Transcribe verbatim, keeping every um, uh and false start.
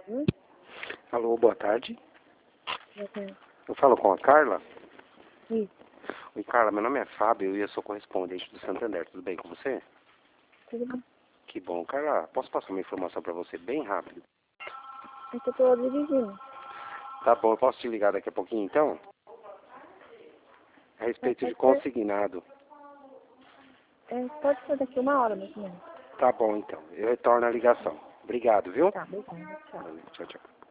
Hum? Alô, boa tarde. Já tem. Eu falo com a Carla. Isso. Oi, Carla, meu nome é Fábio e eu sou correspondente do Santander. Tudo bem com você? Tudo bem. Que bom, Carla. Posso passar uma informação para você bem rápido? É que eu tô dirigindo. Tá bom, eu posso te ligar daqui a pouquinho então? A respeito É, de pode ser, consignado. é, pode ser daqui uma hora, mais ou menos. Tá bom, então. Eu retorno a ligação. Obrigado, viu? Tá, obrigada. Tchau. Valeu, tchau, tchau.